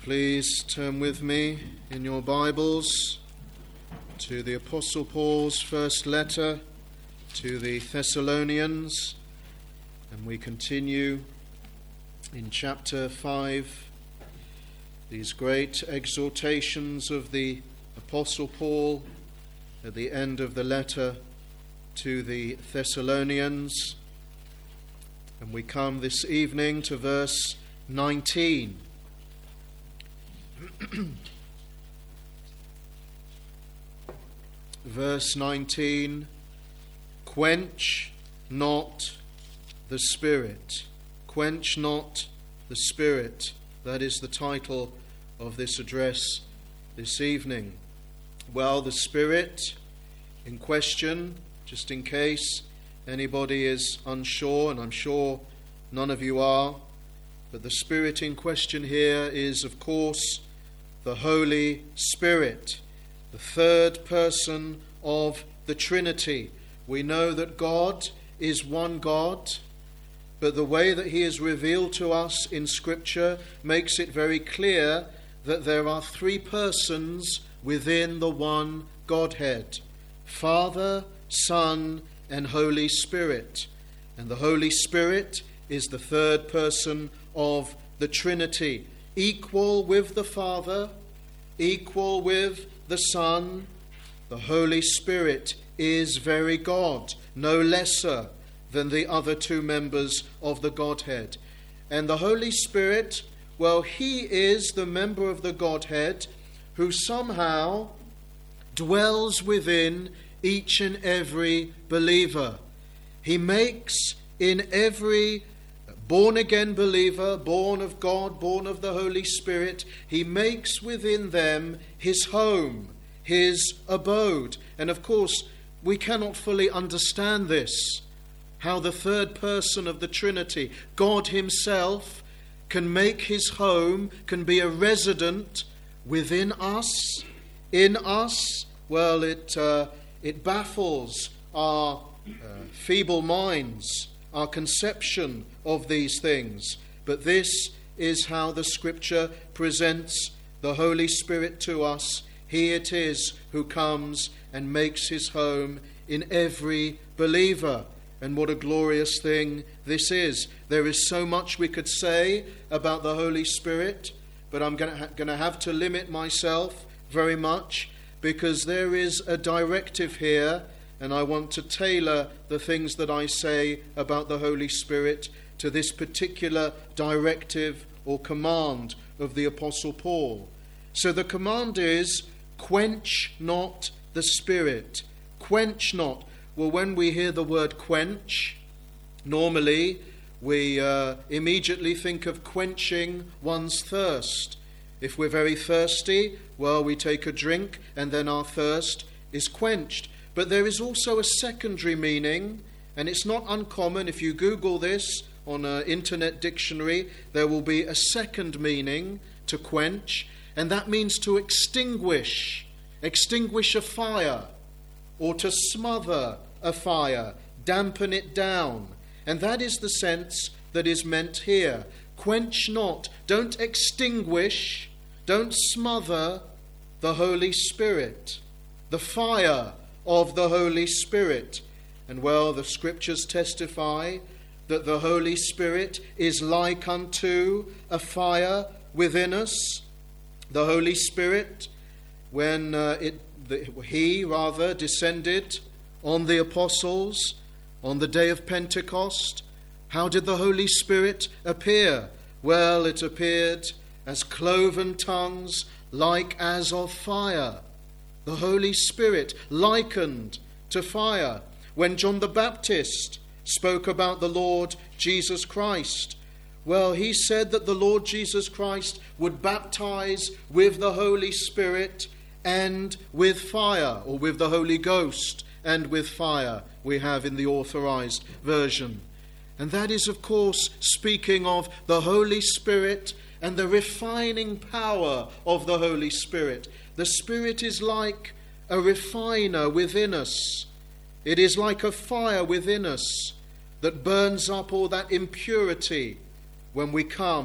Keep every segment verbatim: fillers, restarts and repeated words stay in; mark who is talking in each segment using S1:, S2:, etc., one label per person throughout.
S1: Please turn with me in your Bibles to the Apostle Paul's first letter to the Thessalonians, and we continue in chapter five, these great exhortations of the Apostle Paul at the end of the letter to the Thessalonians. And we come this evening to verse nineteen. Verse nineteen, quench not the Spirit. Quench not the Spirit. That is the title of this address this evening. Well, the Spirit in question, just in case anybody is unsure, and I'm sure none of you are, but the Spirit in question here is, of course, the Holy Spirit, the third person of the Trinity. We know that God is one God, but the way that He is revealed to us in Scripture makes it very clear that there are three persons within the one Godhead: Father, Son, and Holy Spirit. And the Holy Spirit is the third person of the Trinity, equal with the Father, equal with the Son. The Holy Spirit is very God, no lesser than the other two members of the Godhead. And the Holy Spirit, well, He is the member of the Godhead who somehow dwells within each and every believer. He makes in every born-again believer, born of God, born of the Holy Spirit, He makes within them His home, His abode. And of course, we cannot fully understand this, how the third person of the Trinity, God Himself, can make His home, can be a resident within us, in us. Well, it uh, it baffles our uh, feeble minds, our conception of these things. But this is how the Scripture presents the Holy Spirit to us. He it is who comes and makes His home in every believer. And what a glorious thing this is. There is so much we could say about the Holy Spirit, but I'm going to, ha- going to have to limit myself very much, because there is a directive here, and I want to tailor the things that I say about the Holy Spirit to this particular directive or command of the Apostle Paul. So the command is, quench not the Spirit. Quench not. Well, when we hear the word quench, normally we uh, immediately think of quenching one's thirst. If we're very thirsty, well, we take a drink and then our thirst is quenched. But there is also a secondary meaning, and it's not uncommon. If you Google this on an internet dictionary, there will be a second meaning to quench, and that means to extinguish, extinguish a fire, or to smother a fire, dampen it down. And that is the sense that is meant here. Quench not, don't extinguish, don't smother the Holy Spirit, the fire of the Holy Spirit. And well, the Scriptures testify that the Holy Spirit is like unto a fire within us. The Holy Spirit, when uh, it the, He rather descended on the apostles on the day of Pentecost, how did the Holy Spirit appear? Well, it appeared as cloven tongues, like as of fire. The Holy Spirit likened to fire. When John the Baptist spoke about the Lord Jesus Christ, well, he said that the Lord Jesus Christ would baptize with the Holy Spirit and with fire, or with the Holy Ghost and with fire, we have in the Authorized Version. And that is, of course, speaking of the Holy Spirit and the refining power of the Holy Spirit. The Spirit is like a refiner within us. It is like a fire within us that burns up all that impurity when we come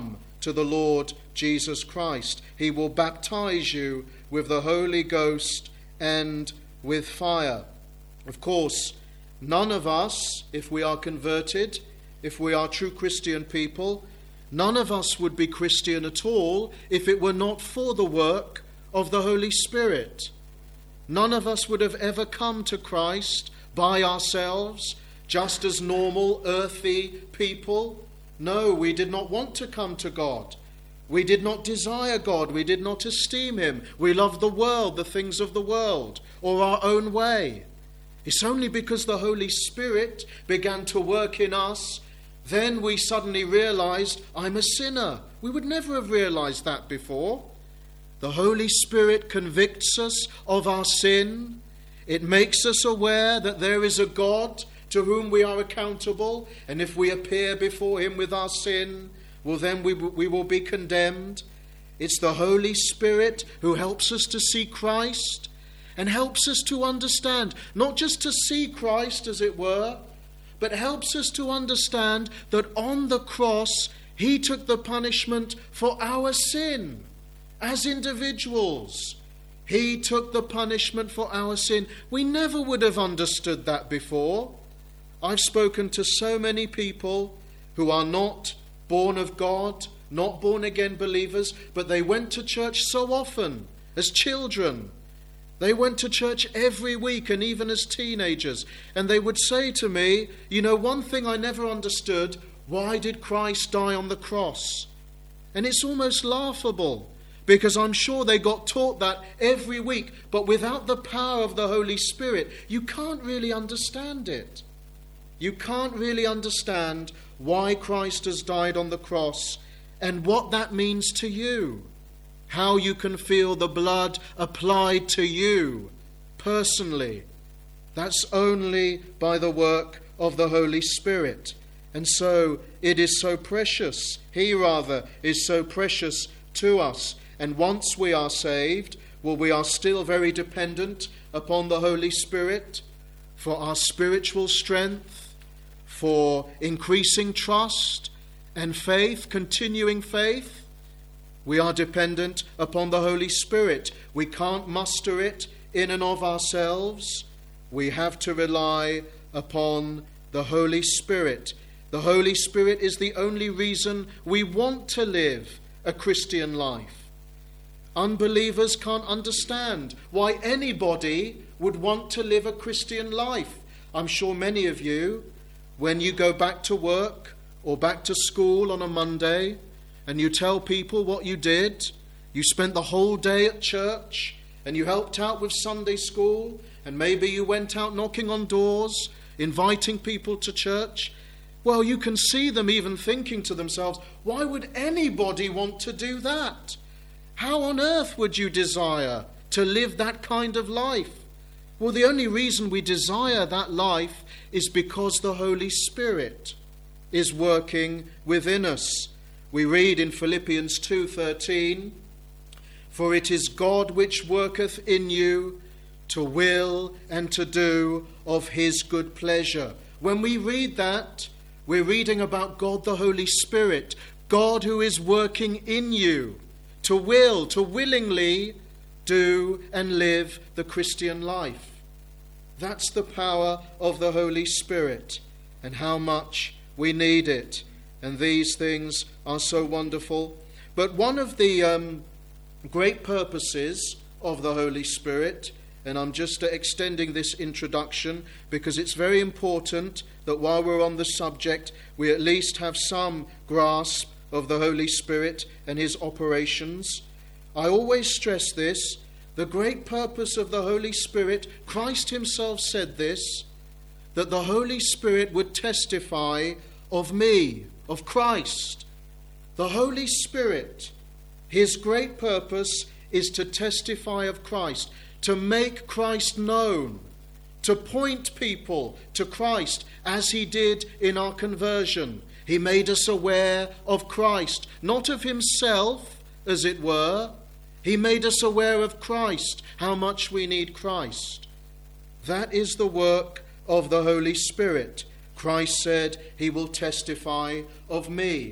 S1: to the Lord Jesus Christ. He will baptize you with the Holy Ghost and with fire. Of course, none of us, if we are converted, if we are true Christian people, none of us would be Christian at all if it were not for the work of the Holy Spirit. None of us would have ever come to Christ by ourselves, just as normal earthly people. No, we did not want to come to God. We did not desire God. We did not esteem him. We loved the world, the things of the world, or our own way. It's only because the Holy Spirit began to work in us, then we suddenly realized, I'm a sinner. We would never have realized that before. The Holy Spirit convicts us of our sin. It makes us aware that there is a God to whom we are accountable, and if we appear before him with our sin, well, then we, we will be condemned. It's the Holy Spirit who helps us to see Christ and helps us to understand, not just to see Christ as it were, but helps us to understand that on the cross he took the punishment for our sin as individuals. He took the punishment for our sin. We never would have understood that before. I've spoken to so many people who are not born of God, not born again believers, but they went to church so often as children. They went to church every week and even as teenagers. And they would say to me, you know, one thing I never understood, why did Christ die on the cross? And it's almost laughable, because I'm sure they got taught that every week, but without the power of the Holy Spirit, you can't really understand it. You can't really understand why Christ has died on the cross and what that means to you. How you can feel the blood applied to you personally. That's only by the work of the Holy Spirit. And so it is so precious. He rather is so precious to us. And once we are saved, well, we are still very dependent upon the Holy Spirit for our spiritual strength, for increasing trust and faith, continuing faith. We are dependent upon the Holy Spirit. We can't muster it in and of ourselves. We have to rely upon the Holy Spirit. The Holy Spirit is the only reason we want to live a Christian life. Unbelievers can't understand why anybody would want to live a Christian life. I'm sure many of you, when you go back to work or back to school on a Monday and you tell people what you did, you spent the whole day at church and you helped out with Sunday school, and maybe you went out knocking on doors, inviting people to church, well, you can see them even thinking to themselves, why would anybody want to do that? How on earth would you desire to live that kind of life? Well, the only reason we desire that life is because the Holy Spirit is working within us. We read in Philippians two thirteen, for it is God which worketh in you to will and to do of his good pleasure. When we read that, we're reading about God the Holy Spirit, God who is working in you to will, to willingly do and live the Christian life. That's the power of the Holy Spirit, and how much we need it. And these things are so wonderful. But one of the um, great purposes of the Holy Spirit, and I'm just extending this introduction because it's very important that while we're on the subject, we at least have some grasp of the Holy Spirit and his operations. I always stress this. The great purpose of the Holy Spirit, Christ himself said this, that the Holy Spirit would testify of me, of Christ. The Holy Spirit, his great purpose is to testify of Christ, to make Christ known, to point people to Christ as he did in our conversion. He made us aware of Christ, not of himself, as it were. He made us aware of Christ, how much we need Christ. That is the work of the Holy Spirit. Christ said, he will testify of me.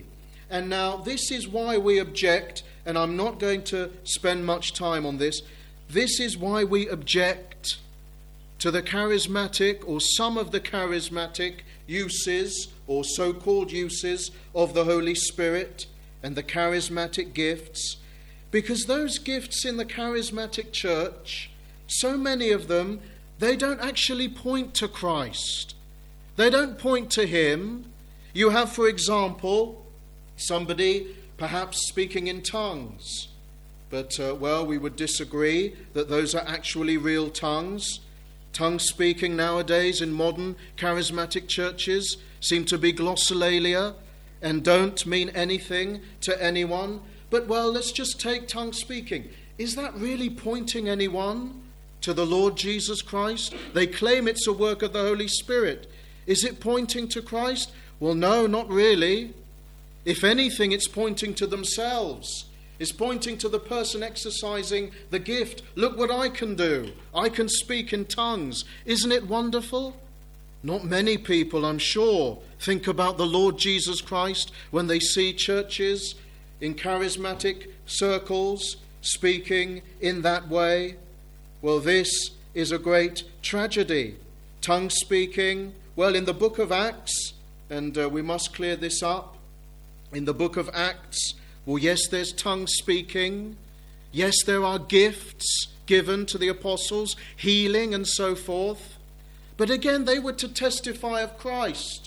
S1: And now this is why we object, and I'm not going to spend much time on this. This is why we object to the charismatic, or some of the charismatic uses, or so-called uses, of the Holy Spirit and the charismatic gifts. Because those gifts in the charismatic church, so many of them, they don't actually point to Christ. They don't point to Him. You have, for example, somebody perhaps speaking in tongues. But, uh, well, we would disagree that those are actually real tongues. Tongue speaking nowadays in modern charismatic churches seem to be glossolalia and don't mean anything to anyone. But, well, let's just take tongue speaking. Is that really pointing anyone to the Lord Jesus Christ? They claim it's a work of the Holy Spirit. Is it pointing to Christ? Well, no, not really. If anything, it's pointing to themselves. It's pointing to the person exercising the gift. Look what I can do. I can speak in tongues. Isn't it wonderful? Not many people, I'm sure, think about the Lord Jesus Christ when they see churches in charismatic circles speaking in that way. Well, this is a great tragedy. Tongue speaking. Well, in the book of Acts, and uh, we must clear this up, in the book of Acts, well, yes, there's tongue speaking. Yes, there are gifts given to the apostles, healing and so forth. But again, they were to testify of Christ.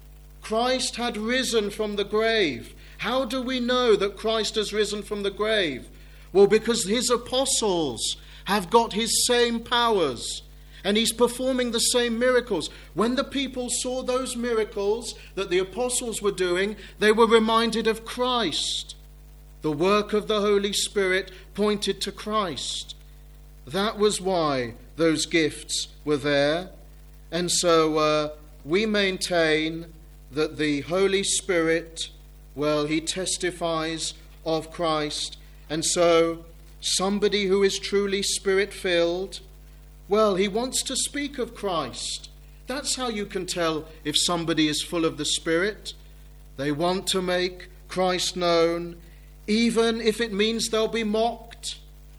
S1: Christ had risen from the grave. How do we know that Christ has risen from the grave? Well, because his apostles have got his same powers. And he's performing the same miracles. When the people saw those miracles that the apostles were doing, they were reminded of Christ. The work of the Holy Spirit pointed to Christ. That was why those gifts were there. And so uh, we maintain that the Holy Spirit, well, he testifies of Christ. And so somebody who is truly Spirit-filled, well, he wants to speak of Christ. That's how you can tell if somebody is full of the Spirit. They want to make Christ known, even if it means they'll be mocked,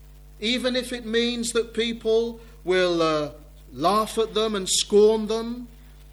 S1: even if it means that people will uh, laugh at them and scorn them.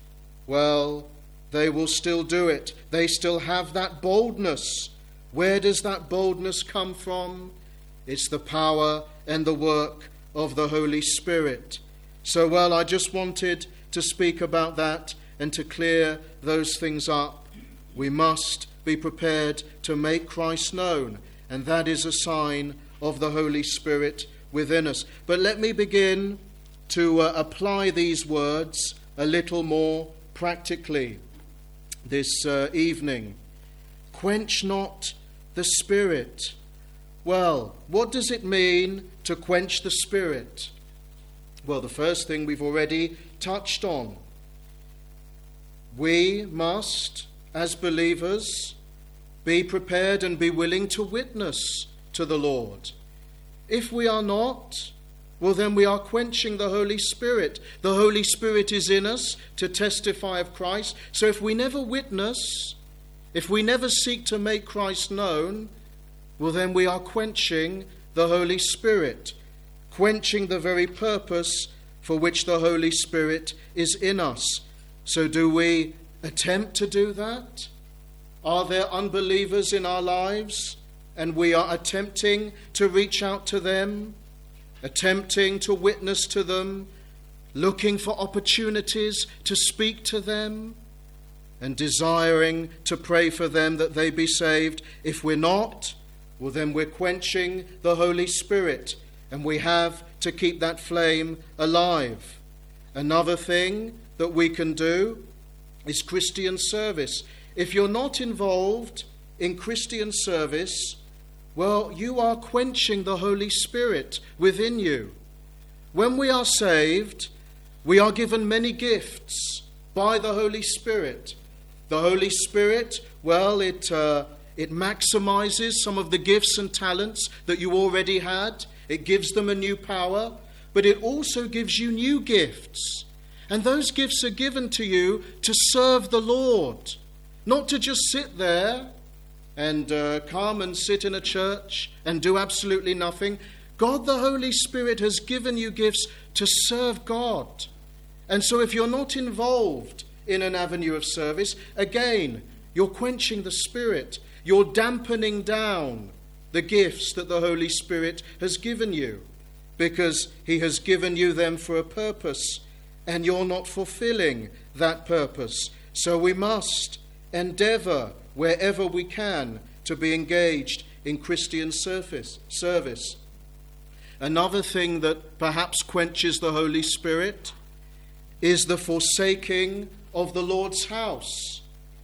S1: Well, they will still do it. They still have that boldness. Where does that boldness come from? It's the power and the work of the Holy Spirit. So, well, I just wanted to speak about that and to clear those things up. We must be prepared to make Christ known, and that is a sign of the Holy Spirit within us. But let me begin to uh, apply these words a little more practically this uh, evening. Quench not the Spirit. Well, what does it mean to quench the Spirit? Well, the first thing we've already touched on. We must, as believers, be prepared and be willing to witness to the Lord. If we are not, well, then we are quenching the Holy Spirit. The Holy Spirit is in us to testify of Christ. So if we never witness, if we never seek to make Christ known, well, then we are quenching the Holy Spirit, quenching the very purpose for which the Holy Spirit is in us. So do we attempt to do that? Are there unbelievers in our lives and we are attempting to reach out to them, attempting to witness to them, looking for opportunities to speak to them, and desiring to pray for them that they be saved? If we're not, well, then we're quenching the Holy Spirit, and we have to keep that flame alive. Another thing that we can do is Christian service. If you're not involved in Christian service, well, you are quenching the Holy Spirit within you. When we are saved, we are given many gifts by the Holy Spirit. The Holy Spirit, well, it uh, it maximizes some of the gifts and talents that you already had. It gives them a new power, but it also gives you new gifts. And those gifts are given to you to serve the Lord, not to just sit there and uh, come and sit in a church and do absolutely nothing. God the Holy Spirit has given you gifts to serve God. And so if you're not involved in an avenue of service, again, you're quenching the Spirit. You're dampening down the gifts that the Holy Spirit has given you, because he has given you them for a purpose, and you're not fulfilling that purpose. So we must endeavour wherever we can to be engaged in Christian service. service. Another thing that perhaps quenches the Holy Spirit is the forsaking of the Lord's house.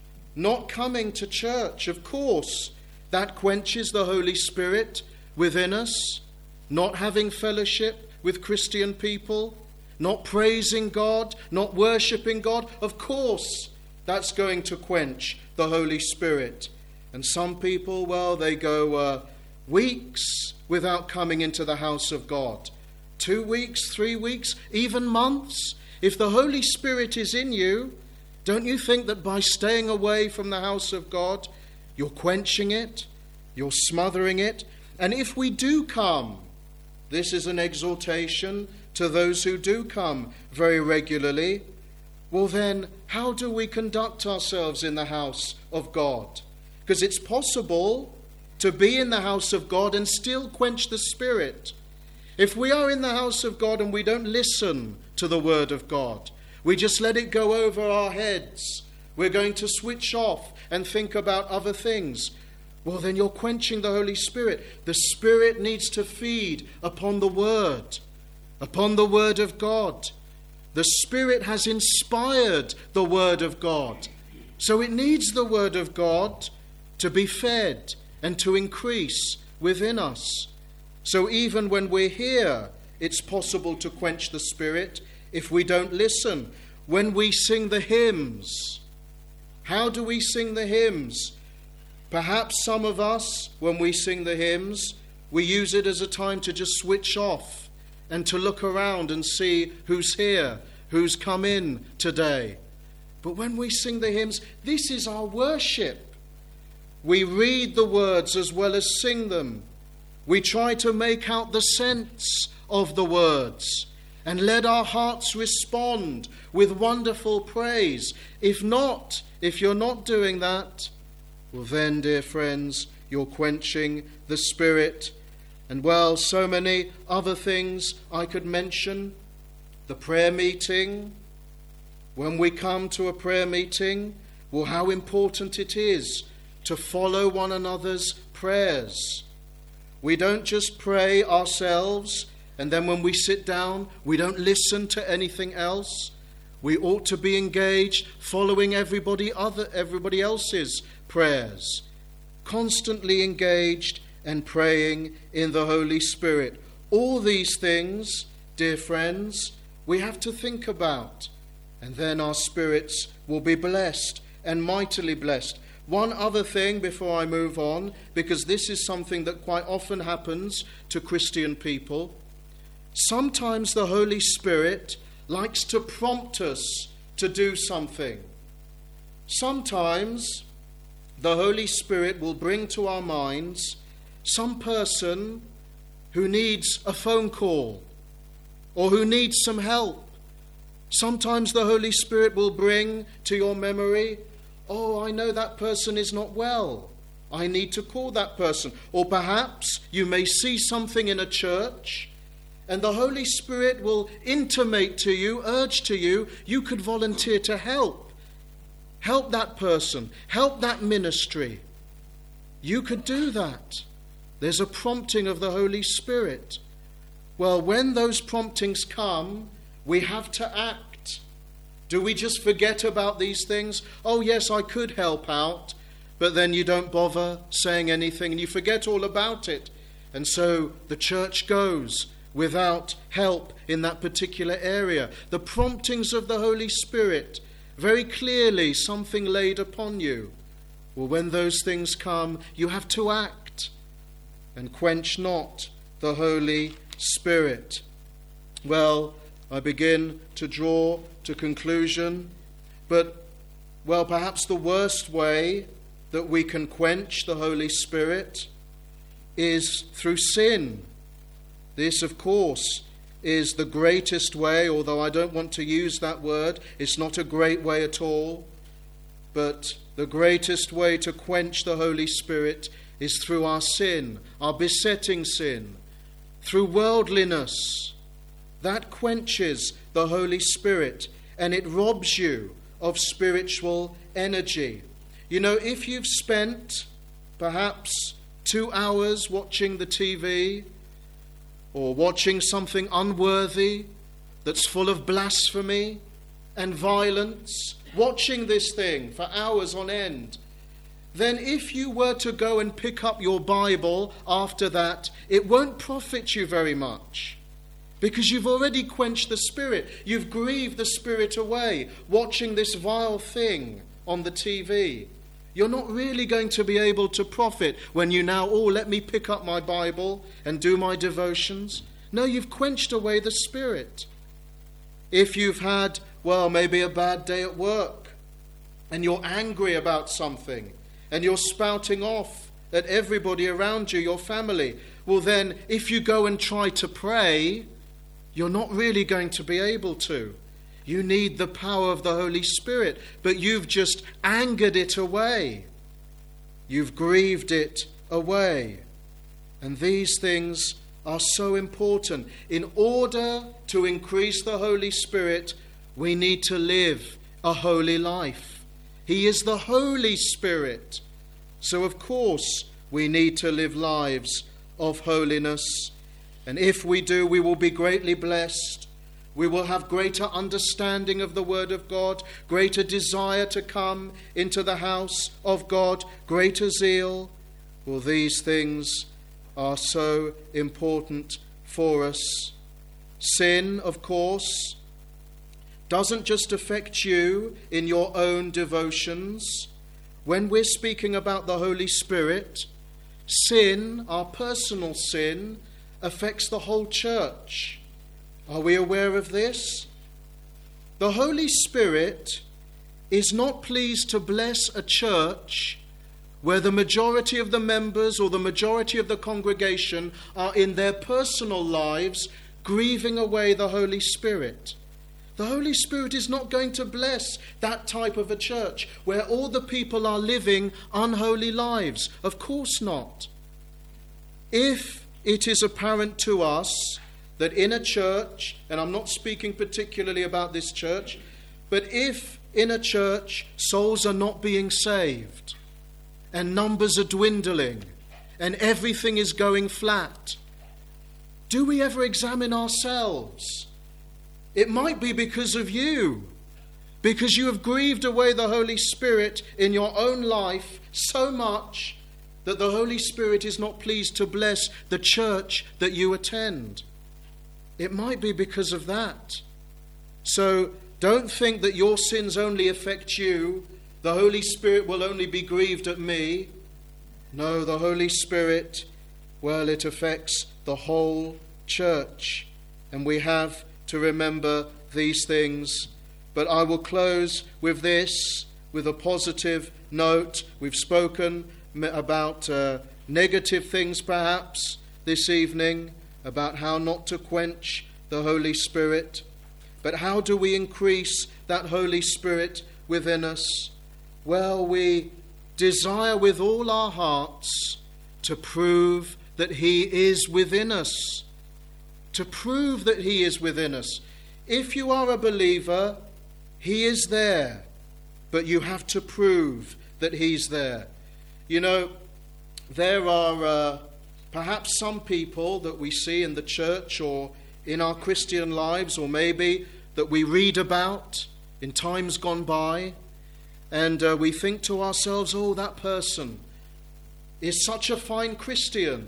S1: Not coming to church, of course, that quenches the Holy Spirit within us. Not having fellowship with Christian people, not praising God, not worshipping God, of course, that's going to quench the Holy Spirit. And some people, well, they go uh, weeks without coming into the house of God. Two weeks, three weeks, even months. If the Holy Spirit is in you, don't you think that by staying away from the house of God, you're quenching it, you're smothering it? And if we do come, this is an exhortation to those who do come very regularly, well then, how do we conduct ourselves in the house of God? Because it's possible to be in the house of God and still quench the Spirit. If we are in the house of God and we don't listen to the word of God, we just let it go over our heads, we're going to switch off and think about other things, well then you're quenching the Holy Spirit. The Spirit needs to feed upon the word, upon the word of God. The Spirit has inspired the word of God, so it needs the word of God to be fed and to increase within us. So even when we're here, it's possible to quench the Spirit if we don't listen. When we sing the hymns, how do we sing the hymns? Perhaps some of us, when we sing the hymns, we use it as a time to just switch off and to look around and see who's here, who's come in today. But when we sing the hymns, this is our worship. We read the words as well as sing them. We try to make out the sense of the words and let our hearts respond with wonderful praise. If not, if you're not doing that, well then, dear friends, you're quenching the Spirit. And well, so many other things I could mention. The prayer meeting. When we come to a prayer meeting, well, how important it is to follow one another's prayers. We don't just pray ourselves, and then when we sit down, we don't listen to anything else. We ought to be engaged, following everybody other everybody else's prayers, constantly engaged and praying in the Holy Spirit. All these things, dear friends, we have to think about, and then our spirits will be blessed and mightily blessed. One other thing before I move on, because this is something that quite often happens to Christian people. Sometimes the Holy Spirit likes to prompt us to do something. Sometimes the Holy Spirit will bring to our minds some person who needs a phone call or who needs some help. Sometimes the Holy Spirit will bring to your memory, oh, I know that person is not well. I need to call that person. Or perhaps you may see something in a church and the Holy Spirit will intimate to you, urge to you, you could volunteer to help. Help that person. Help that ministry. You could do that. There's a prompting of the Holy Spirit. Well, when those promptings come, we have to act. Do we just forget about these things? Oh, yes, I could help out, but then you don't bother saying anything and you forget all about it. And so the church goes without help in that particular area. The promptings of the Holy Spirit, very clearly something laid upon you. Well, when those things come, you have to act and quench not the Holy Spirit. Well, I begin to draw to conclusion, but, well, perhaps the worst way that we can quench the Holy Spirit is through sin. This, of course, is the greatest way, although I don't want to use that word. It's not a great way at all. But the greatest way to quench the Holy Spirit is through our sin, our besetting sin, through worldliness. That quenches the Holy Spirit, and it robs you of spiritual energy. You know, if you've spent perhaps two hours watching the T V or watching something unworthy that's full of blasphemy and violence, watching this thing for hours on end, then if you were to go and pick up your Bible after that, it won't profit you very much, because you've already quenched the Spirit. You've grieved the Spirit away watching this vile thing on the T V. You're not really going to be able to profit when you now, oh, let me pick up my Bible and do my devotions. No, you've quenched away the Spirit. If you've had, well, maybe a bad day at work, and you're angry about something, and you're spouting off at everybody around you, your family, well then, if you go and try to pray, you're not really going to be able to. You need the power of the Holy Spirit, but you've just angered it away. You've grieved it away. And these things are so important. In order to increase the Holy Spirit, we need to live a holy life. He is the Holy Spirit. So, of course, we need to live lives of holiness. And if we do, we will be greatly blessed. We will have greater understanding of the Word of God, greater desire to come into the house of God, greater zeal. Well, these things are so important for us. Sin, of course, doesn't just affect you in your own devotions. When we're speaking about the Holy Spirit, sin, our personal sin, affects the whole church. Are we aware of this? The Holy Spirit is not pleased to bless a church where the majority of the members or the majority of the congregation are in their personal lives grieving away the Holy Spirit. The Holy Spirit is not going to bless that type of a church where all the people are living unholy lives. Of course not. If it is apparent to us that in a church, and I'm not speaking particularly about this church, but if in a church souls are not being saved and numbers are dwindling and everything is going flat, do we ever examine ourselves? It might be because of you, because you have grieved away the Holy Spirit in your own life so much that the Holy Spirit is not pleased to bless the church that you attend. It might be because of that. So don't think that your sins only affect you. The Holy Spirit will only be grieved at me. No, the Holy Spirit, well, it affects the whole church. And we have to remember these things. But I will close with this, with a positive note. We've spoken about uh, negative things perhaps this evening, about how not to quench the Holy Spirit. But how do we increase that Holy Spirit within us? Well, we desire with all our hearts to prove that He is within us. To prove that He is within us. If you are a believer, He is there, but you have to prove that He's there. You know, there are uh, perhaps some people that we see in the church or in our Christian lives, or maybe that we read about in times gone by, and uh, we think to ourselves, oh, that person is such a fine Christian.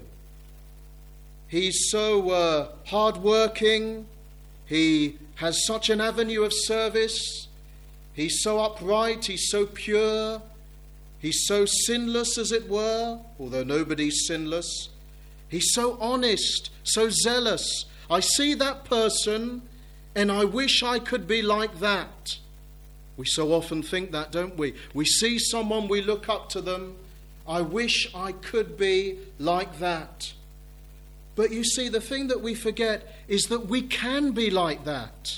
S1: He's so uh, hard-working. He has such an avenue of service. He's so upright. He's so pure. He's so sinless, as it were, although nobody's sinless. He's so honest, so zealous. I see that person, and I wish I could be like that. We so often think that, don't we? We see someone, we look up to them. I wish I could be like that. But you see, the thing that we forget is that we can be like that.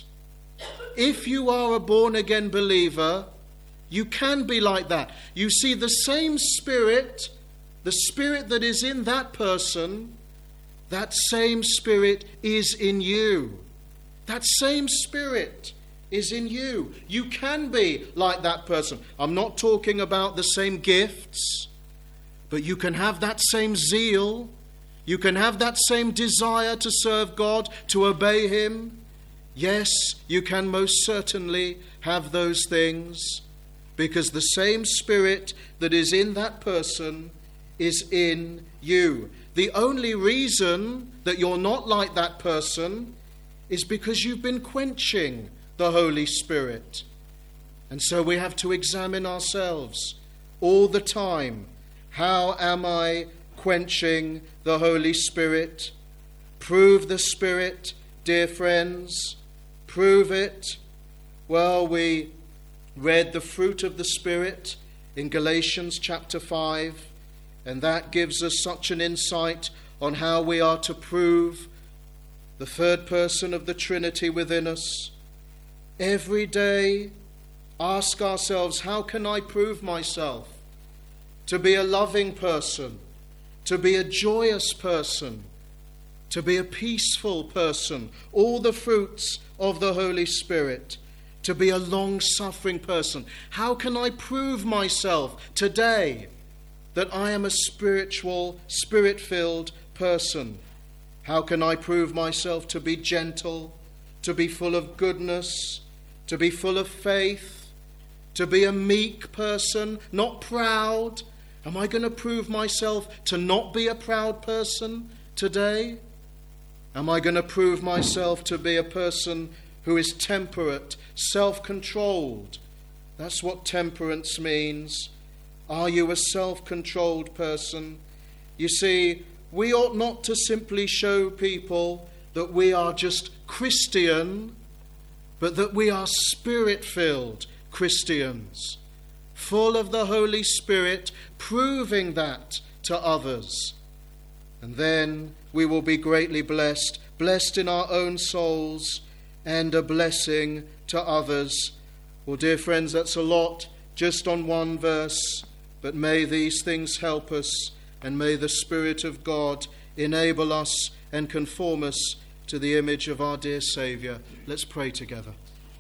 S1: If you are a born-again believer, you can be like that. You see, the same Spirit, the Spirit that is in that person, that same Spirit is in you. That same Spirit is in you. You can be like that person. I'm not talking about the same gifts, but you can have that same zeal. You can have that same desire to serve God, to obey Him. Yes, you can most certainly have those things, because the same Spirit that is in that person is in you. The only reason that you're not like that person is because you've been quenching the Holy Spirit. And so we have to examine ourselves all the time. How am I quenching the Holy Spirit? Prove the Spirit, dear friends. Prove it. Well, we read the fruit of the Spirit in Galatians chapter five, and that gives us such an insight on how we are to prove the third person of the Trinity within us. Every day, ask ourselves, how can I prove myself to be a loving person, to be a joyous person, to be a peaceful person, all the fruits of the Holy Spirit, to be a long-suffering person? How can I prove myself today that I am a spiritual, spirit-filled person? How can I prove myself to be gentle, to be full of goodness, to be full of faith, to be a meek person, not proud? Am I going to prove myself to not be a proud person today? Am I going to prove myself to be a person who is temperate, self-controlled? That's what temperance means. Are you a self-controlled person? You see, we ought not to simply show people that we are just Christian, but that we are Spirit-filled Christians, full of the Holy Spirit, proving that to others. And then we will be greatly blessed, blessed in our own souls, and a blessing to others. Well, dear friends, that's a lot just on one verse, but may these things help us, and may the Spirit of God enable us and conform us to the image of our dear Saviour. Let's pray together.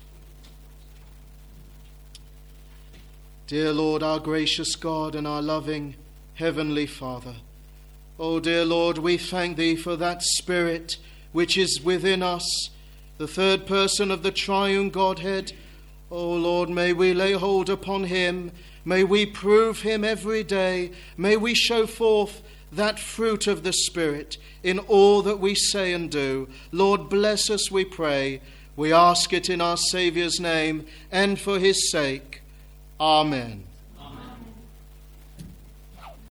S1: Dear Lord, our gracious God and our loving Heavenly Father, oh dear Lord, we thank Thee for that Spirit which is within us, the third person of the triune Godhead. Oh Lord, may we lay hold upon Him. May we prove Him every day. May we show forth that fruit of the Spirit in all that we say and do. Lord, bless us, we pray. We ask it in our Saviour's name and for His sake. Amen.